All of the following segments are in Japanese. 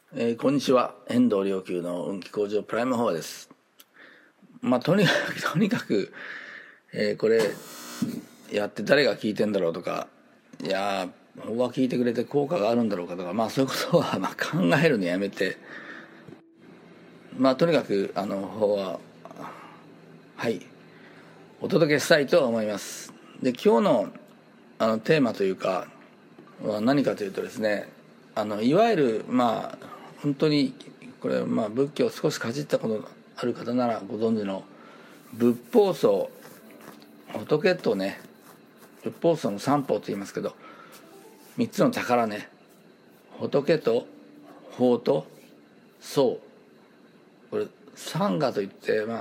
こんにちは。遠藤良久の運気向上プライムフォアです。とにかく、これやって誰が聞いてんだろうとか、いや法話聞いてくれて効果があるんだろうかとか、そういうことは考えるのやめて、とにかく法話お届けしたいと思います。で、今日のテーマというかは何かというとですね、いわゆる本当にこれ仏教を少しかじったことある方ならご存知の仏法僧、仏とね、仏法僧の三法と言いますけど、3つの宝ね、仏と法と僧、これ三河といってい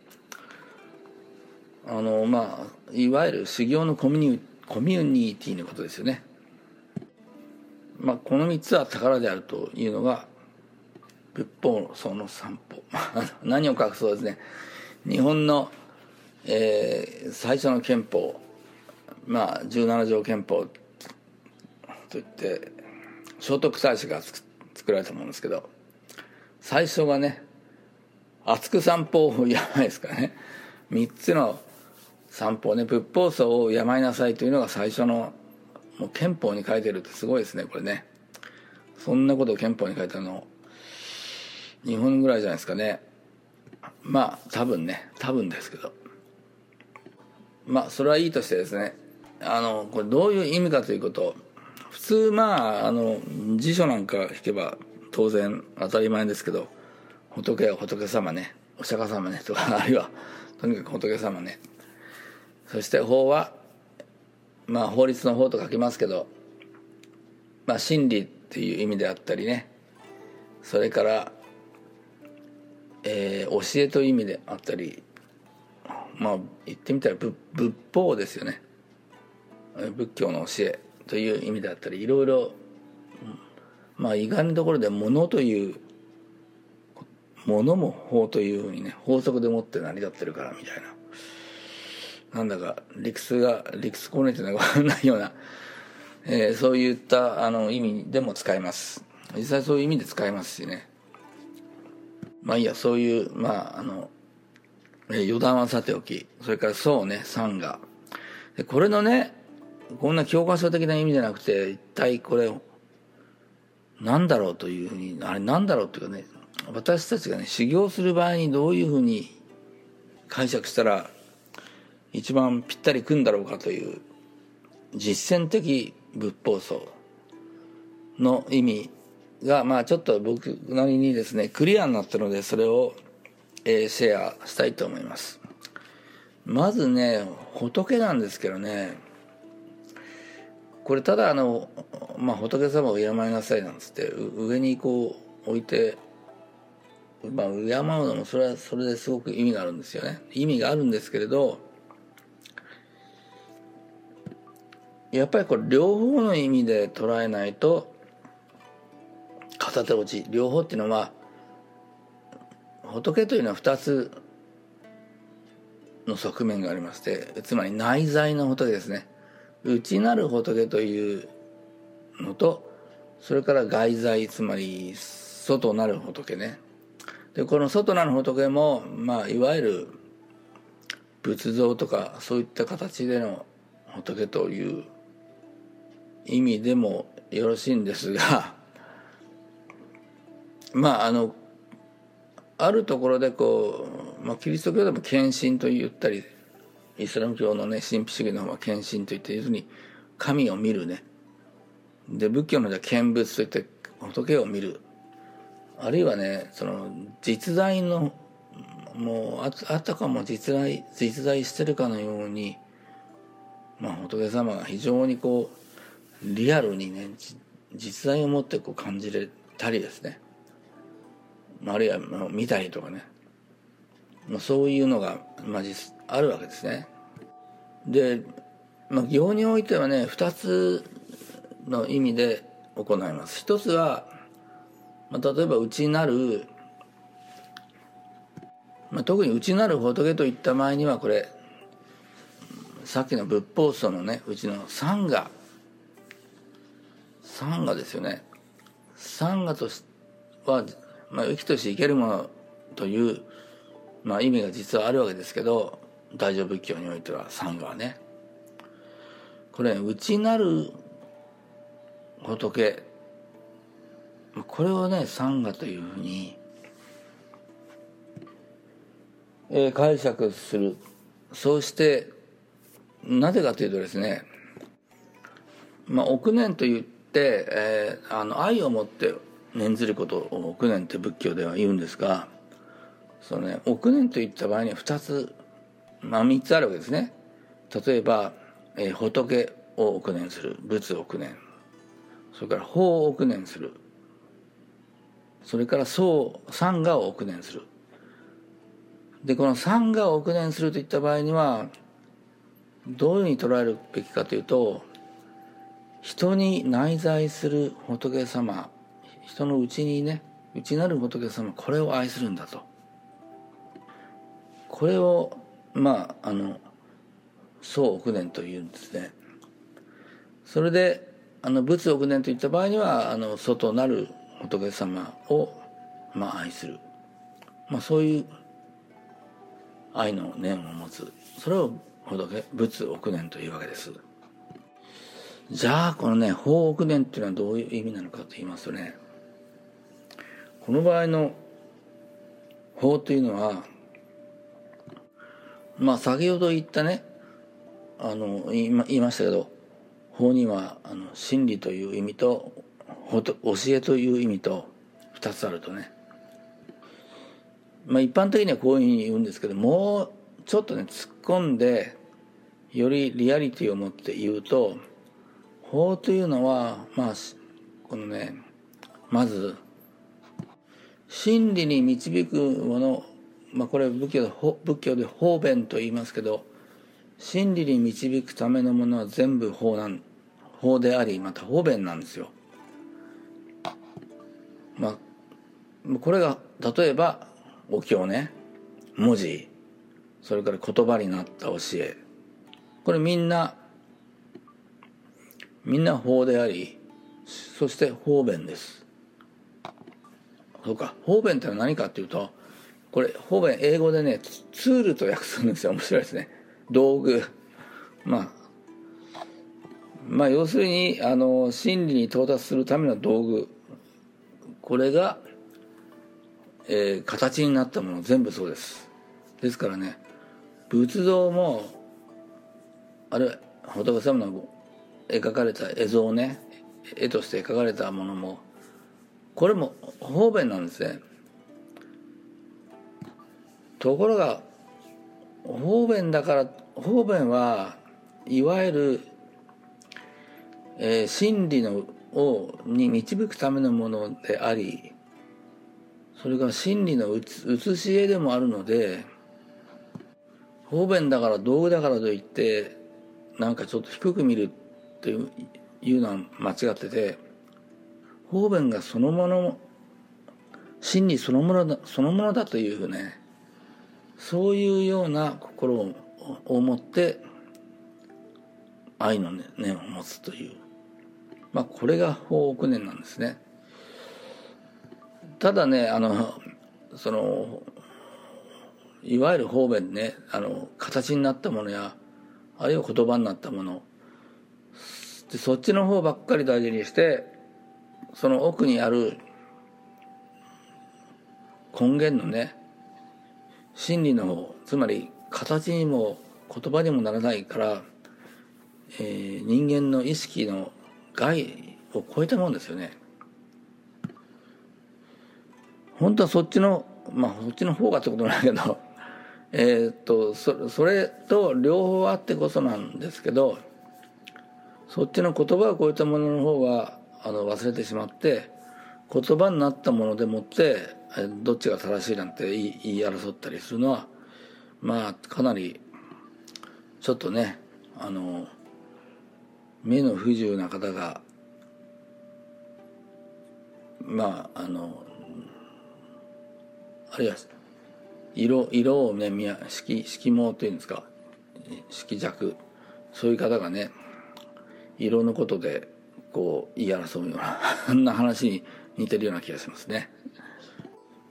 わゆる修行のコミュニティのことですよね。この3つは宝であるというのが仏法僧の三法何を隠そうですね、日本の、最初の憲法、17条憲法といって聖徳太子が作られたものですけど、最初がね、厚く三法をやばいですからね、3つの三法ね、仏法僧を病いなさいというのが最初のもう憲法に書いてるってすごいですね、これね。そんなことを憲法に書いたの日本ぐらいじゃないですかね。多分ですけど、それはいいとしてですね、これどういう意味かということを、普通辞書なんか引けば当然当たり前ですけど、仏は仏様ね、お釈迦様ねとか、あるいはとにかく仏様ね、そして法は法律の法と書きますけど、真理っていう意味であったりね、それから教えという意味であったり、言ってみたら仏法ですよね。仏教の教えという意味であったり、いろいろ意外なところで物というものも法というふうにね、法則でもって成り立ってるからみたいな、なんだか理屈こねてるのが分からないような、そういった意味でも使えます。実際そういう意味で使えますしね。そういう余談はさておき、それからそうね、三がで、これのね、こんな教科書的な意味じゃなくて、一体これ何だろうというふうに、あれ何だろうというかね、私たちがね、修行する場合にどういうふうに解釈したら一番ぴったりくんだろうかという実践的仏法僧の意味がちょっと僕なりにですねクリアになったので、それを、シェアしたいと思います。まずね、仏なんですけどね、これただ仏様を敬いなさいなんつって上にこう置いて敬うのもそれはそれですごく意味があるんですよね。意味があるんですけれど、やっぱりこれ両方の意味で捉えないと片手落ち。両方っていうのは、仏というのは2つの側面がありまして、つまり内在の仏ですね、内なる仏というのと、それから外在、つまり外なる仏ね。でこの外なる仏もいわゆる仏像とかそういった形での仏という意味でもよろしいんですが、あるところでキリスト教でも献身と言ったり、イスラム教のね、神秘主義の方は献身と言って、要するに神を見るね。で仏教のでは見物といって仏を見る、あるいはね、その実在のもうあたかも実在してるかのように、仏様が非常にリアルにね、実在を持って感じれたりですね、あるいは見たりとかね、そういうのがあるわけですね。で、行においてはね、2つの意味で行います。一つは、例えば内なる、特に内なる仏といった場合には、これさっきの仏法僧のね、うちの三河ですよね。三河とは、生きとし生けるものという、意味が実はあるわけですけど、大乗仏教においてはサンガはね、これ内なる仏、これをねサンガというふうに、解釈する。そうしてなぜかというとですね、憶念といって、愛を持って念ずることを憶念って仏教では言うんですが、そのね、憶念といった場合には2つ、3つあるわけですね。例えば、仏を憶念する、仏を憶念、それから法を憶念する、それからサンガを憶念する。でこのサンガを憶念するといった場合にはどういうふうに捉えるべきかというと、人に内在する仏様、人の内にね、内なる仏様、これを愛するんだと。これを総憶念というんですね。それで仏憶念といった場合には外なる仏様を愛する、そういう愛の念を持つ、それを仏憶念というわけです。じゃあこのね法憶念っていうのはどういう意味なのかと言いますとね、この場合の法というのは先ほど言ったね、言いましたけど、法には真理という意味と教えという意味と2つあるとね、一般的にはこういうふうに言うんですけど、もうちょっとね突っ込んでよりリアリティを持って言うと、法というのはこのね、まず真理に導くもの、これは仏教で方便と言いますけど、真理に導くためのものは全部法であり、また方便なんですよ。これが例えばお経ね、文字、それから言葉になった教え、これみんな法であり、そして方便です。そうか、方便ってのは何かっていうと、これ方便英語でねツールと訳するんですよ。面白いですね。道具、要するに真理に到達するための道具、これが、形になったもの全部そうです。ですからね、仏像もあれ仏様の描かれた絵像ね、絵として描かれたものもこれも方便なんですね。ところが方便だから、方便はいわゆる、真理に導くためのものであり、それが真理の写し絵でもあるので、方便だから道具だからといってなんかちょっと低く見るっていうのは間違ってて、方便がそのもの、真理そのものだというね、そういうような心を持って愛の念を持つという、これが法憶念なんですね。ただね、いわゆる方便ね、形になったものや、あるいは言葉になったもので、そっちの方ばっかり大事にして、その奥にある根源のね、真理の方、つまり形にも言葉にもならないから、人間の意識の外を超えたもんですよね。本当はそっちの方がってことないけど、それと両方あってこそなんですけど、そっちの言葉を超えたものの方は忘れてしまって、言葉になったものでもってどっちが正しいなんて言い争ったりするのはかなりちょっとね、目の不自由な方があるいは色をね色盲というんですか、色弱、そういう方がね色のことでこう言い争うようなそんな話に似てるような気がしますね。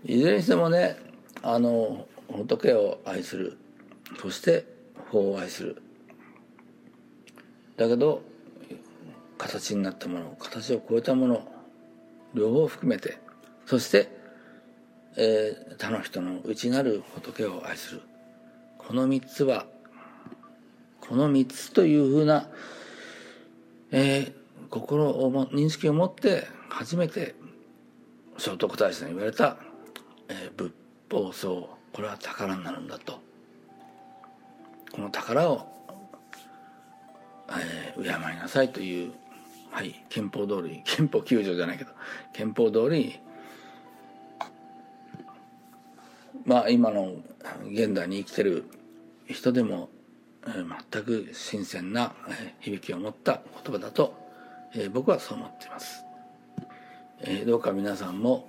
いずれにしてもね、仏を愛する、そして法を愛する。だけど形になったもの、形を超えたもの、両方含めて、そして、他の人の内なる仏を愛する。この3つは、この3つというふうな、心を認識を持って初めて聖徳太子に言われた、仏法僧、これは宝になるんだと。この宝を、敬いなさいという、はい、憲法通り、憲法9条じゃないけど憲法通り、今の現代に生きてる人でも、全く新鮮な響きを持った言葉だと、僕はそう思っています。どうか皆さんも、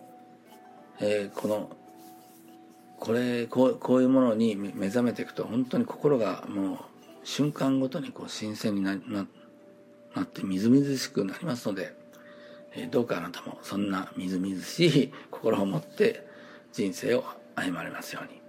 こういうものに目覚めていくと、本当に心がもう瞬間ごとに新鮮になってみずみずしくなりますので、どうかあなたもそんなみずみずしい心を持って人生を歩まれますように。